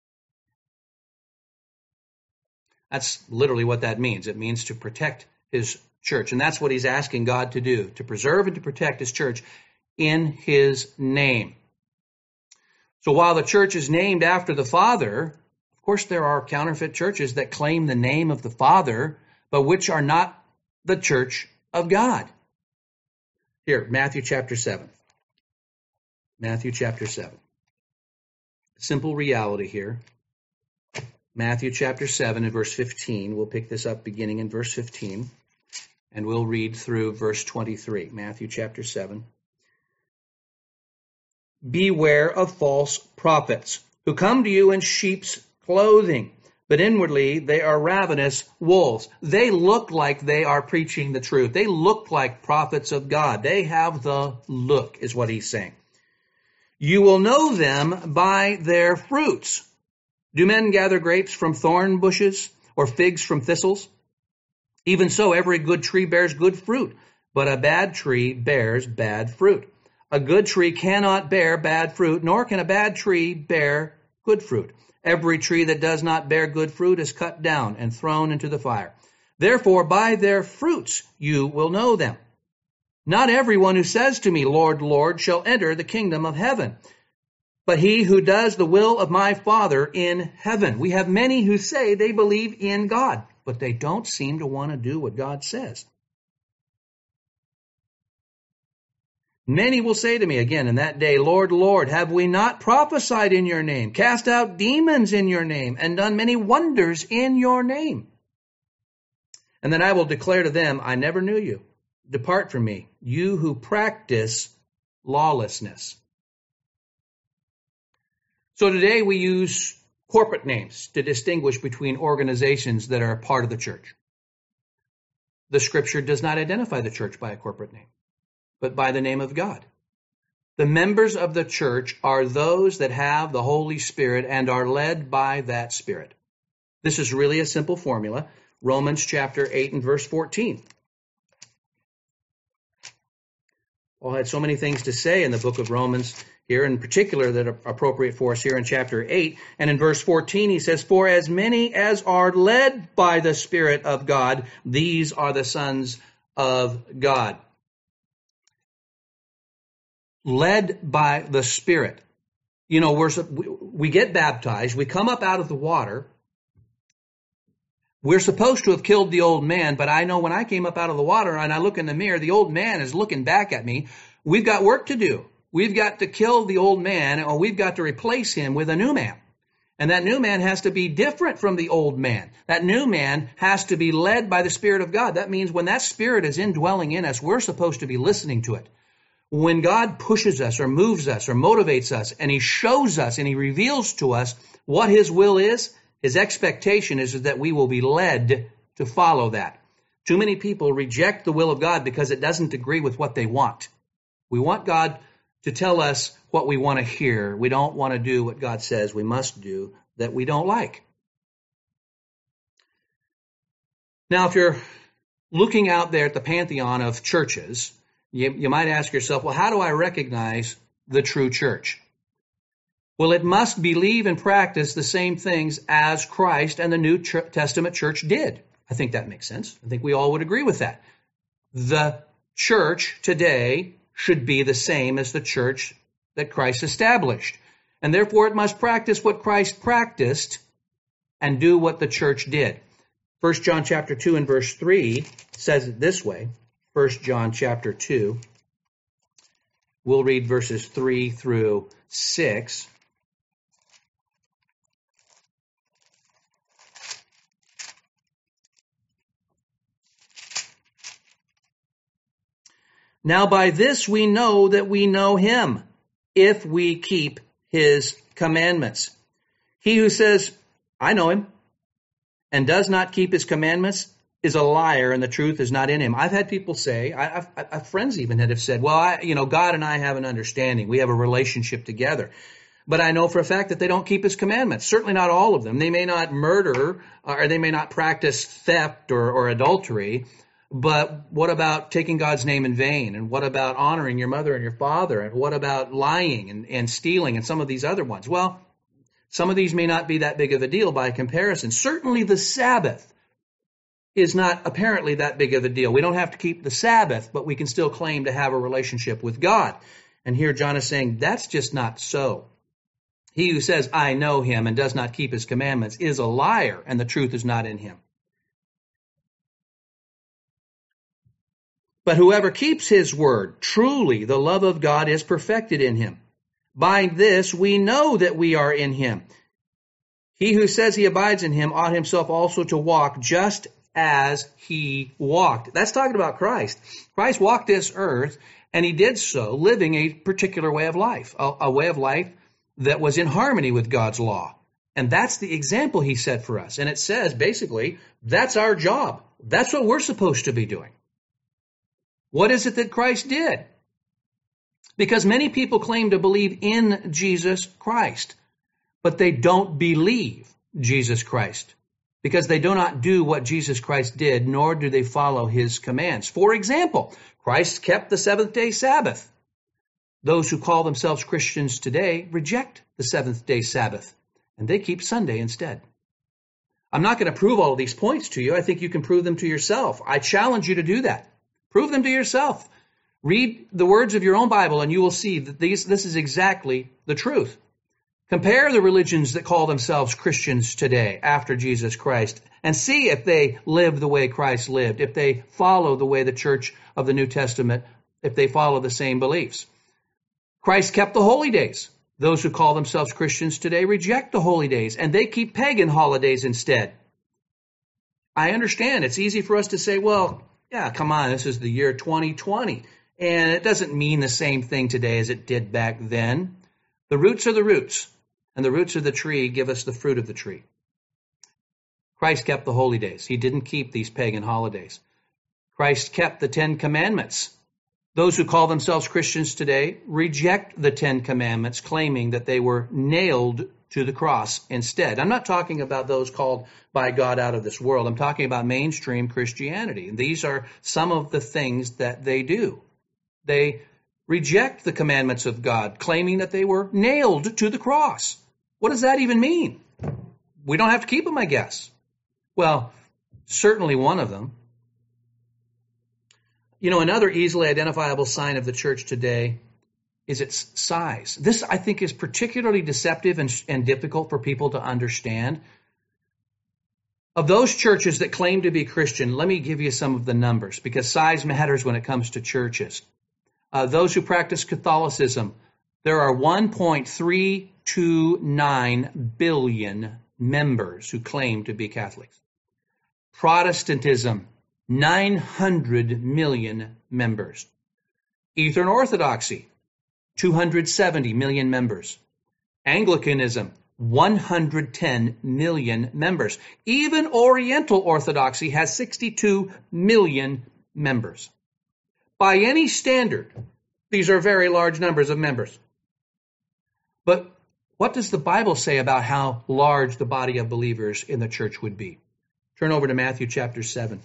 That's literally what that means. It means to protect his church. And that's what he's asking God to do, to preserve and to protect his church in his name. So while the church is named after the Father, of course there are counterfeit churches that claim the name of the Father, but which are not the church of God. Here, Matthew chapter seven. Matthew chapter seven. Simple reality here. Matthew chapter seven and verse fifteen. We'll pick this up beginning in verse fifteen, and we'll read through verse twenty-three. Matthew chapter seven. Beware of false prophets, who come to you in sheep's clothing, but inwardly they are ravenous wolves. They look like they are preaching the truth. They look like prophets of God. They have the look, is what he's saying. You will know them by their fruits. Do men gather grapes from thorn bushes or figs from thistles? Even so, every good tree bears good fruit, but a bad tree bears bad fruit. A good tree cannot bear bad fruit, nor can a bad tree bear good fruit. Every tree that does not bear good fruit is cut down and thrown into the fire. Therefore, by their fruits you will know them. Not everyone who says to me, Lord, Lord, shall enter the kingdom of heaven, but he who does the will of my Father in heaven. We have many who say they believe in God, but they don't seem to want to do what God says. Many will say to me again in that day, Lord, Lord, have we not prophesied in your name, cast out demons in your name, and done many wonders in your name? And then I will declare to them, I never knew you. Depart from me, you who practice lawlessness. So today we use corporate names to distinguish between organizations that are a part of the church. The scripture does not identify the church by a corporate name, but by the name of God. The members of the church are those that have the Holy Spirit and are led by that Spirit. This is really a simple formula. Romans chapter eight and verse fourteen. Paul had so many things to say in the book of Romans here, in particular that are appropriate for us here in chapter eight. And in verse fourteen, he says, For as many as are led by the Spirit of God, these are the sons of God. Led by the Spirit. You know, we're, we get baptized, we come up out of the water. We're supposed to have killed the old man, but I know when I came up out of the water and I look in the mirror, the old man is looking back at me. We've got work to do. We've got to kill the old man, or we've got to replace him with a new man. And that new man has to be different from the old man. That new man has to be led by the Spirit of God. That means when that Spirit is indwelling in us, we're supposed to be listening to it. When God pushes us or moves us or motivates us, and he shows us and he reveals to us what his will is, his expectation is that we will be led to follow that. Too many people reject the will of God because it doesn't agree with what they want. We want God to tell us what we want to hear. We don't want to do what God says we must do that we don't like. Now, if you're looking out there at the pantheon of churches, you, you might ask yourself, well, how do I recognize the true church? Well, it must believe and practice the same things as Christ and the New Testament church did. I think that makes sense. I think we all would agree with that. The church today should be the same as the church that Christ established. And therefore, it must practice what Christ practiced and do what the church did. First John chapter two and verse three says it this way. First John chapter two. We'll read verses three through six. Now by this we know that we know him, if we keep his commandments. He who says, I know him, and does not keep his commandments is a liar, and the truth is not in him. I've had people say, I, I've, I've friends even that have said, well, I, you know, God and I have an understanding. We have a relationship together. But I know for a fact that they don't keep his commandments. Certainly not all of them. They may not murder, or they may not practice theft or, or adultery. But what about taking God's name in vain? And what about honoring your mother and your father? And what about lying and, and stealing and some of these other ones? Well, some of these may not be that big of a deal by comparison. Certainly the Sabbath is not apparently that big of a deal. We don't have to keep the Sabbath, but we can still claim to have a relationship with God. And here John is saying that's just not so. He who says, I know him, and does not keep his commandments is a liar, and the truth is not in him. But whoever keeps his word, truly the love of God is perfected in him. By this we know that we are in him. He who says he abides in him ought himself also to walk just as he walked. That's talking about Christ. Christ walked this earth, and he did so living a particular way of life, a, a way of life that was in harmony with God's law. And that's the example he set for us. And it says, basically, that's our job. That's what we're supposed to be doing. What is it that Christ did? Because many people claim to believe in Jesus Christ, but they don't believe Jesus Christ because they do not do what Jesus Christ did, nor do they follow his commands. For example, Christ kept the seventh day Sabbath. Those who call themselves Christians today reject the seventh day Sabbath, and they keep Sunday instead. I'm not going to prove all of these points to you. I think you can prove them to yourself. I challenge you to do that. Prove them to yourself. Read the words of your own Bible, and you will see that these, this is exactly the truth. Compare the religions that call themselves Christians today after Jesus Christ and see if they live the way Christ lived, if they follow the way the church of the New Testament, if they follow the same beliefs. Christ kept the holy days. Those who call themselves Christians today reject the holy days, and they keep pagan holidays instead. I understand it's easy for us to say, well, yeah, come on, this is the year twenty twenty, and it doesn't mean the same thing today as it did back then. The roots are the roots, and the roots of the tree give us the fruit of the tree. Christ kept the holy days. He didn't keep these pagan holidays. Christ kept the Ten Commandments. Those who call themselves Christians today reject the Ten Commandments, claiming that they were nailed to the cross instead. I'm not talking about those called by God out of this world. I'm talking about mainstream Christianity. And these are some of the things that they do. They reject the commandments of God, claiming that they were nailed to the cross. What does that even mean? We don't have to keep them, I guess. Well, certainly one of them. You know, another easily identifiable sign of the church today is its size. This, I think, is particularly deceptive and, and difficult for people to understand. Of those churches that claim to be Christian, let me give you some of the numbers, because size matters when it comes to churches. Uh, those who practice Catholicism, there are one point three two nine billion members who claim to be Catholics. Protestantism, nine hundred million members. Eastern Orthodoxy, two hundred seventy million members. Anglicanism, one hundred ten million members. Even Oriental Orthodoxy has sixty-two million members. By any standard, these are very large numbers of members. But what does the Bible say about how large the body of believers in the church would be? Turn over to Matthew chapter seven.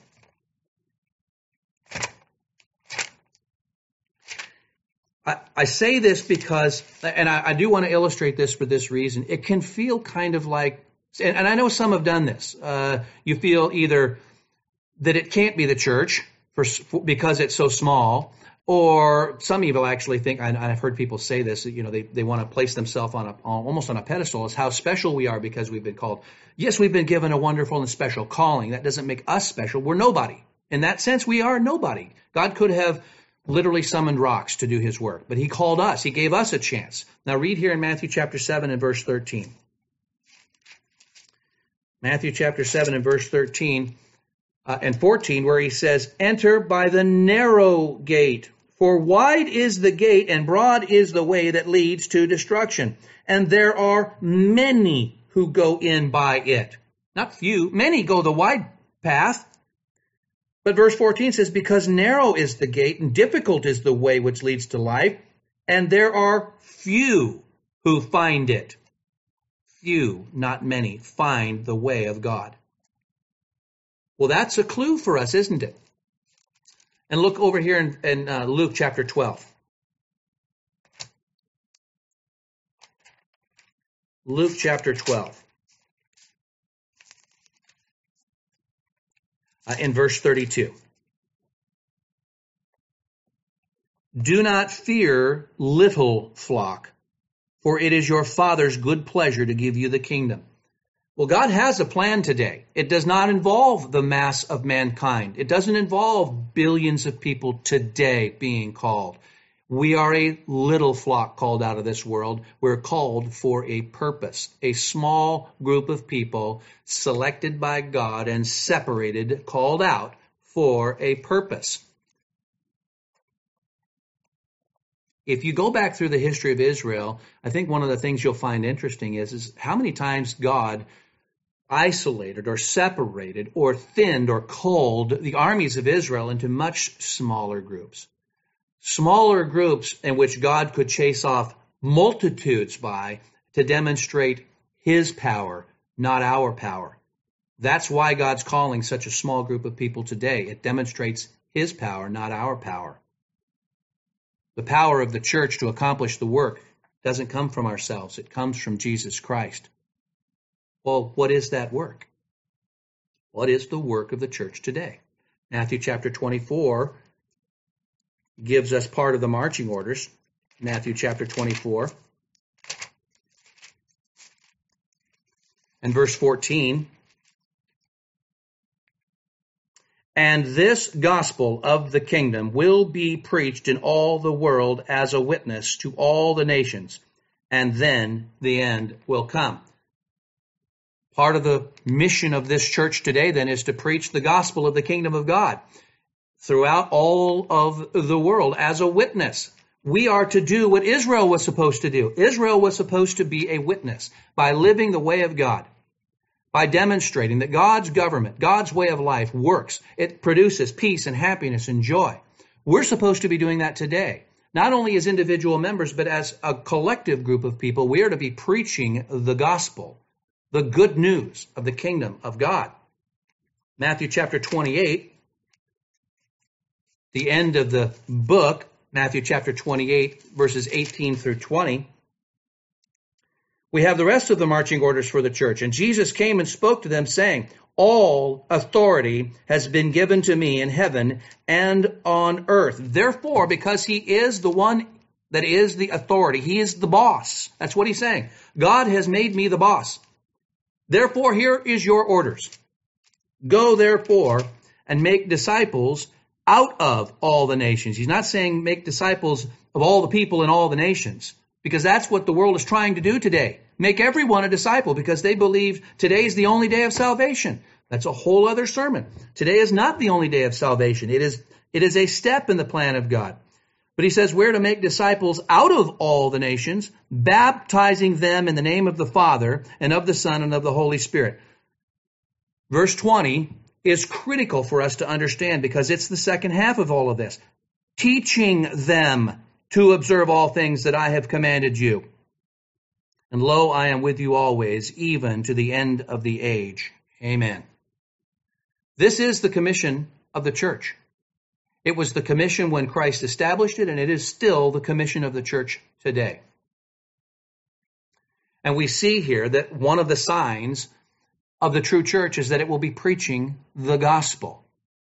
I, I say this because, and I, I do want to illustrate this for this reason, it can feel kind of like, and, and I know some have done this, uh, you feel either that it can't be the church for, for because it's so small, or some even actually think, and I've heard people say this, you know, they, they want to place themselves on a, on, almost on a pedestal as how special we are because we've been called. Yes, we've been given a wonderful and special calling. That doesn't make us special. We're nobody. In that sense, we are nobody. God could have literally summoned rocks to do his work, but he called us. He gave us a chance. Now read here in Matthew chapter seven and verse thirteen. Matthew chapter seven and verse thirteen uh, and fourteen, where he says, "Enter by the narrow gate, for wide is the gate and broad is the way that leads to destruction, and there are many who go in by it." Not few, many go the wide path. But verse fourteen says, "Because narrow is the gate and difficult is the way which leads to life, and there are few who find it." Few, not many, find the way of God. Well, that's a clue for us, isn't it? And look over here in, in uh, Luke chapter twelve. Luke chapter twelve. Uh, in verse thirty-two. "Do not fear, little flock, for it is your Father's good pleasure to give you the kingdom." Well, God has a plan today. It does not involve the mass of mankind. It doesn't involve billions of people today being called. We are a little flock called out of this world. We're called for a purpose, a small group of people selected by God and separated, called out for a purpose. If you go back through the history of Israel, I think one of the things you'll find interesting is, is how many times God isolated or separated or thinned or culled the armies of Israel into much smaller groups. Smaller groups in which God could chase off multitudes by to demonstrate his power, not our power. That's why God's calling such a small group of people today. It demonstrates his power, not our power. The power of the church to accomplish the work doesn't come from ourselves. It comes from Jesus Christ. Well, what is that work? What is the work of the church today? Matthew chapter twenty-four gives us part of the marching orders. Matthew chapter twenty-four and verse fourteen. And this gospel of the kingdom will be preached in all the world as a witness to all the nations, and then the end will come. Part of the mission of this church today, then, is to preach the gospel of the kingdom of God throughout all of the world as a witness. We are to do what Israel was supposed to do. Israel was supposed to be a witness by living the way of God, by demonstrating that God's government, God's way of life works. It produces peace and happiness and joy. We're supposed to be doing that today. Not only as individual members, but as a collective group of people, we are to be preaching the gospel, the good news of the kingdom of God. Matthew chapter twenty-eight, the end of the book, Matthew chapter twenty-eight, verses eighteen through twenty. We have the rest of the marching orders for the church. And Jesus came and spoke to them, saying, all authority has been given to me in heaven and on earth. Therefore, because he is the one that is the authority, he is the boss. That's what he's saying. God has made me the boss. Therefore, here is your orders. Go, therefore, and make disciples out of all the nations. He's not saying make disciples of all the people in all the nations, because that's what the world is trying to do today. Make everyone a disciple because they believe today is the only day of salvation. That's a whole other sermon. Today is not the only day of salvation. It is, it is a step in the plan of God. But he says we're to make disciples out of all the nations, baptizing them in the name of the Father and of the Son and of the Holy Spirit. Verse twenty is critical for us to understand because it's the second half of all of this. Teaching them to observe all things that I have commanded you. And lo, I am with you always, even to the end of the age. Amen. This is the commission of the church. It was the commission when Christ established it, and it is still the commission of the church today. And we see here that one of the signs of the true church is that it will be preaching the gospel.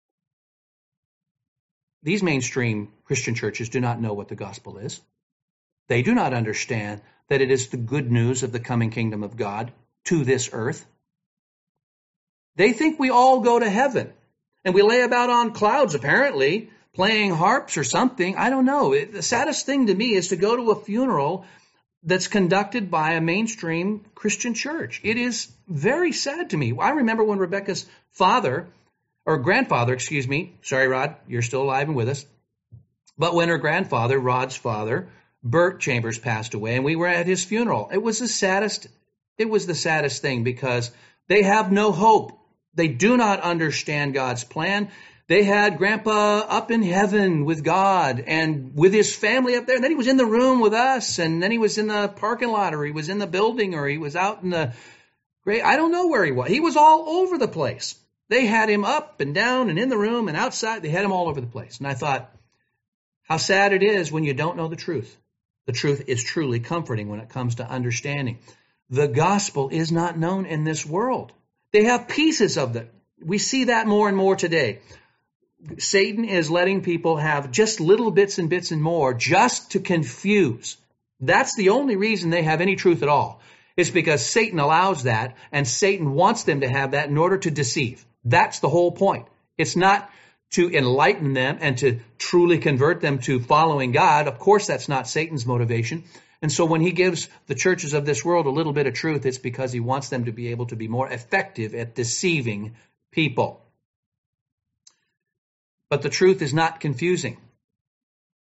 These mainstream Christian churches do not know what the gospel is. They do not understand that it is the good news of the coming kingdom of God to this earth. They think we all go to heaven and we lay about on clouds, apparently, playing harps or something. I don't know. It, the saddest thing to me is to go to a funeral that's conducted by a mainstream Christian church. It is very sad to me. I remember when Rebecca's father, or grandfather, excuse me, sorry, Rod, you're still alive and with us. But when her grandfather, Rod's father, Bert Chambers, passed away, and we were at his funeral, it was the saddest, it was the saddest thing because they have no hope. They do not understand God's plan. They had Grandpa up in heaven with God and with his family up there. And then he was in the room with us. And then he was in the parking lot, or he was in the building, or he was out in the great. I don't know where he was. He was all over the place. They had him up and down and in the room and outside. They had him all over the place. And I thought, how sad it is when you don't know the truth. The truth is truly comforting when it comes to understanding. The gospel is not known in this world. They have pieces of it. We see that more and more today. Satan is letting people have just little bits and bits and more just to confuse. That's the only reason they have any truth at all. It's because Satan allows that, and Satan wants them to have that in order to deceive. That's the whole point. It's not to enlighten them and to truly convert them to following God. Of course, that's not Satan's motivation. And so when he gives the churches of this world a little bit of truth, it's because he wants them to be able to be more effective at deceiving people. But the truth is not confusing.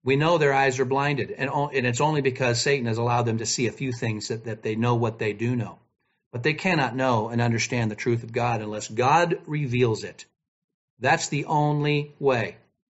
We know their eyes are blinded, and, and it's only because Satan has allowed them to see a few things that, that they know what they do know. But they cannot know and understand the truth of God unless God reveals it. That's the only way.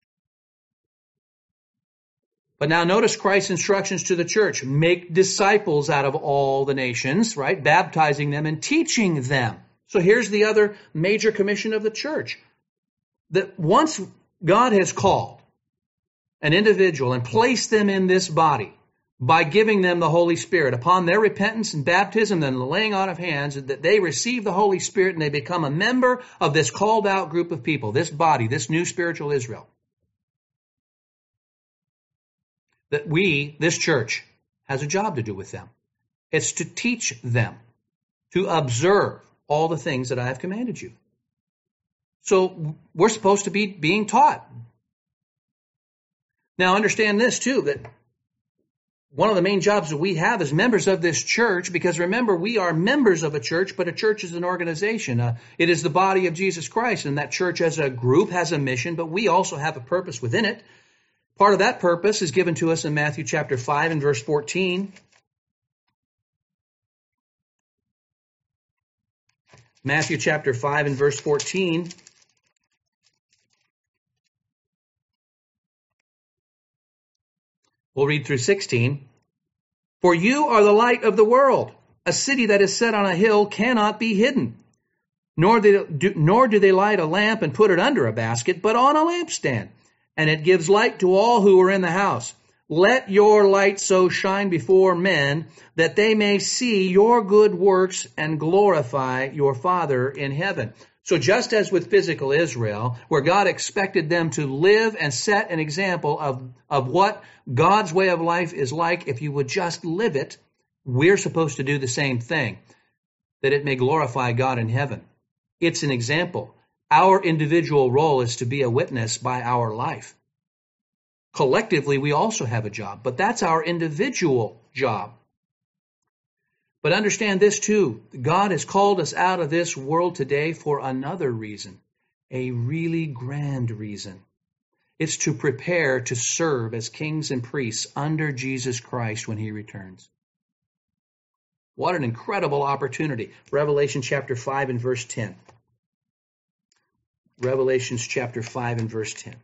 But now notice Christ's instructions to the church. Make disciples out of all the nations, right? Baptizing them and teaching them. So here's the other major commission of the church. That once God has called an individual and placed them in this body by giving them the Holy Spirit, upon their repentance and baptism and the laying on of hands, that they receive the Holy Spirit and they become a member of this called out group of people, this body, this new spiritual Israel. That we, this church, has a job to do with them. It's to teach them, to observe all the things that I have commanded you. So we're supposed to be being taught. Now understand this too, that one of the main jobs that we have as members of this church, because remember, we are members of a church, but a church is an organization. Uh, it is the body of Jesus Christ, and that church as a group has a mission, but we also have a purpose within it. Part of that purpose is given to us in Matthew chapter five and verse fourteen. Matthew chapter five and verse fourteen. We'll read through sixteen. For you are the light of the world. A city that is set on a hill cannot be hidden. Nor do, nor do they light a lamp and put it under a basket, but on a lampstand, and it gives light to all who are in the house. Let your light so shine before men that they may see your good works and glorify your Father in heaven. So just as with physical Israel, where God expected them to live and set an example of, of what God's way of life is like if you would just live it, we're supposed to do the same thing, that it may glorify God in heaven. It's an example. Our individual role is to be a witness by our life. Collectively, we also have a job, but that's our individual job. But understand this too, God has called us out of this world today for another reason, a really grand reason. It's to prepare to serve as kings and priests under Jesus Christ when he returns. What an incredible opportunity. Revelation chapter five and verse ten. Revelation chapter five and verse ten.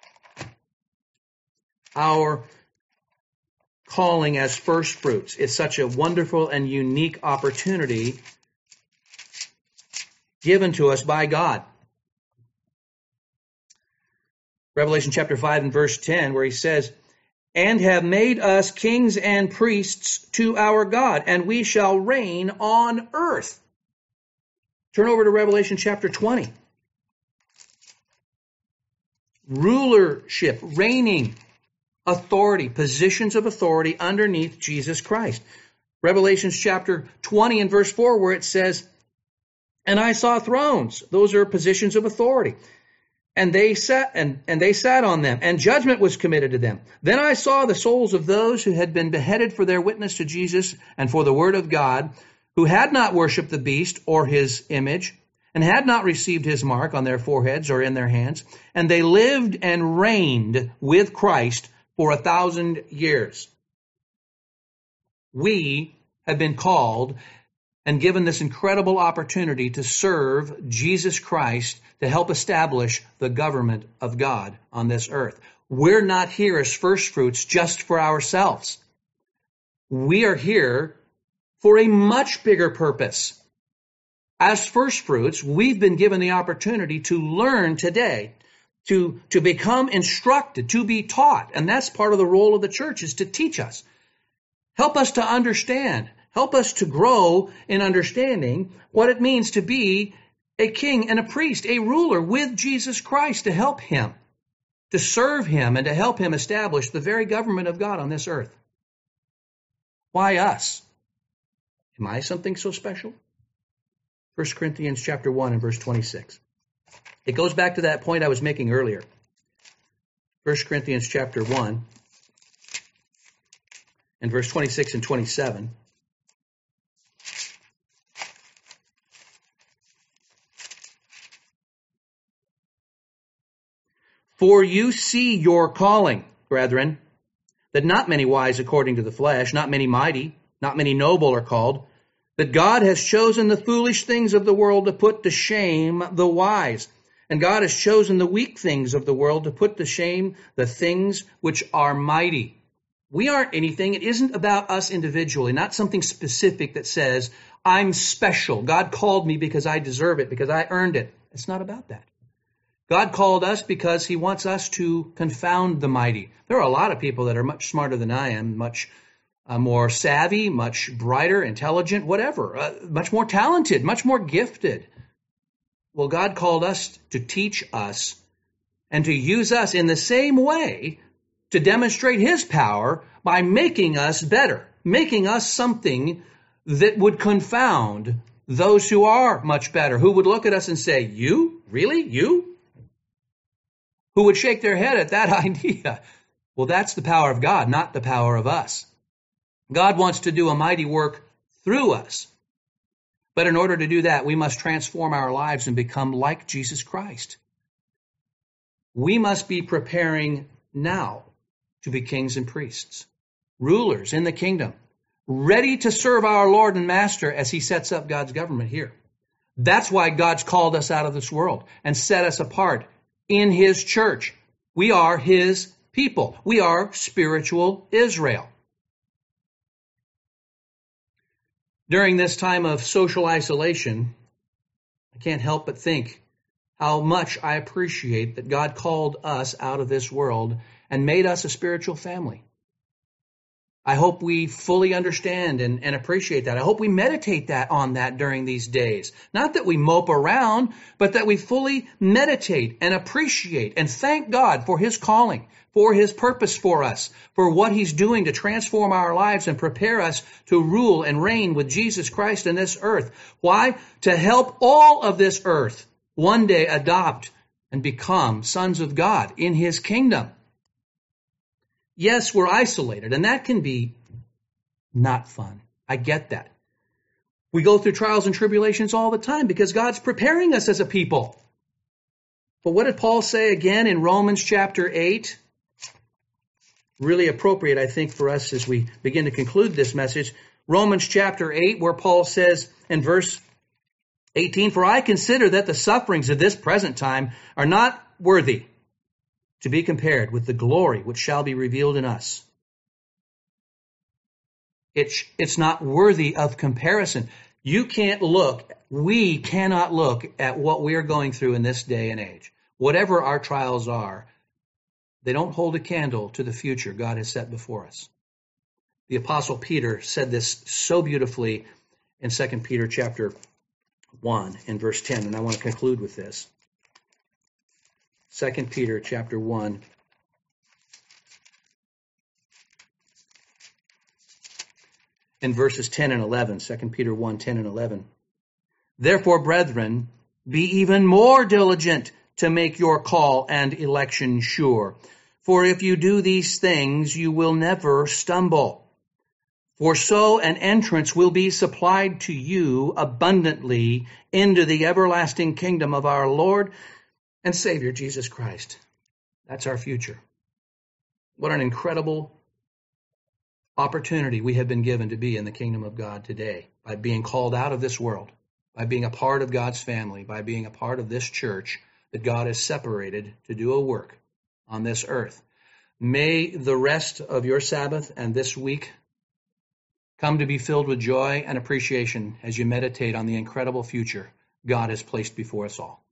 Our calling as first fruits is such a wonderful and unique opportunity given to us by God. Revelation chapter five and verse ten, where he says, and have made us kings and priests to our God, and we shall reign on earth. Turn over to Revelation chapter twenty. Rulership, reigning, authority, positions of authority underneath Jesus Christ. Revelation chapter twenty and verse four, where it says, and I saw thrones. Those are positions of authority. And they sat and, and they sat on them, and judgment was committed to them. Then I saw the souls of those who had been beheaded for their witness to Jesus and for the word of God, who had not worshipped the beast or his image, and had not received his mark on their foreheads or in their hands. And they lived and reigned with Christ for a thousand years. We have been called and given this incredible opportunity to serve Jesus Christ to help establish the government of God on this earth. We're not here as first fruits just for ourselves. We are here for a much bigger purpose. As first fruits, we've been given the opportunity to learn today, to, to become instructed, to be taught. And that's part of the role of the church, is to teach us. Help us to understand. Help us to grow in understanding what it means to be a king and a priest, a ruler with Jesus Christ, to help him, to serve him, and to help him establish the very government of God on this earth. Why us? Am I something so special? First Corinthians chapter one and verse twenty-six. It goes back to that point I was making earlier. First Corinthians chapter one and verse twenty-six and twenty-seven. For you see your calling, brethren, that not many wise according to the flesh, not many mighty, not many noble are called, that God has chosen the foolish things of the world to put to shame the wise. And God has chosen the weak things of the world to put to shame the things which are mighty. We aren't anything. It isn't about us individually, not something specific that says, I'm special. God called me because I deserve it, because I earned it. It's not about that. God called us because he wants us to confound the mighty. There are a lot of people that are much smarter than I am, much uh, more savvy, much brighter, intelligent, whatever, uh, much more talented, much more gifted. Well, God called us to teach us and to use us in the same way to demonstrate his power by making us better, making us something that would confound those who are much better, who would look at us and say, you? Really? You? Who would shake their head at that idea. Well, that's the power of God, not the power of us. God wants to do a mighty work through us. But in order to do that, we must transform our lives and become like Jesus Christ. We must be preparing now to be kings and priests, rulers in the kingdom, ready to serve our Lord and Master as he sets up God's government here. That's why God's called us out of this world and set us apart in his church. We are his people. We are spiritual Israel. During this time of social isolation, I can't help but think how much I appreciate that God called us out of this world and made us a spiritual family. I hope we fully understand and, and appreciate that. I hope we meditate that on that during these days. Not that we mope around, but that we fully meditate and appreciate and thank God for his calling, for his purpose for us, for what he's doing to transform our lives and prepare us to rule and reign with Jesus Christ in this earth. Why? To help all of this earth one day adopt and become sons of God in his kingdom. Yes, we're isolated, and that can be not fun. I get that. We go through trials and tribulations all the time because God's preparing us as a people. But what did Paul say again in Romans chapter eight? Really appropriate, I think, for us as we begin to conclude this message. Romans chapter eight, where Paul says in verse eighteen, "For I consider that the sufferings of this present time are not worthy to be compared with the glory which shall be revealed in us." It's, it's not worthy of comparison. You can't look, we cannot look at what we are going through in this day and age. Whatever our trials are, they don't hold a candle to the future God has set before us. The Apostle Peter said this so beautifully in Second Peter chapter one and verse ten, and I want to conclude with this. Second Peter chapter one. In verses ten and eleven, Second Peter one, ten and eleven. "Therefore, brethren, be even more diligent to make your call and election sure. For if you do these things, you will never stumble. For so an entrance will be supplied to you abundantly into the everlasting kingdom of our Lord and Savior Jesus Christ." That's our future. What an incredible opportunity we have been given to be in the kingdom of God today by being called out of this world, by being a part of God's family, by being a part of this church that God has separated to do a work on this earth. May the rest of your Sabbath and this week come to be filled with joy and appreciation as you meditate on the incredible future God has placed before us all.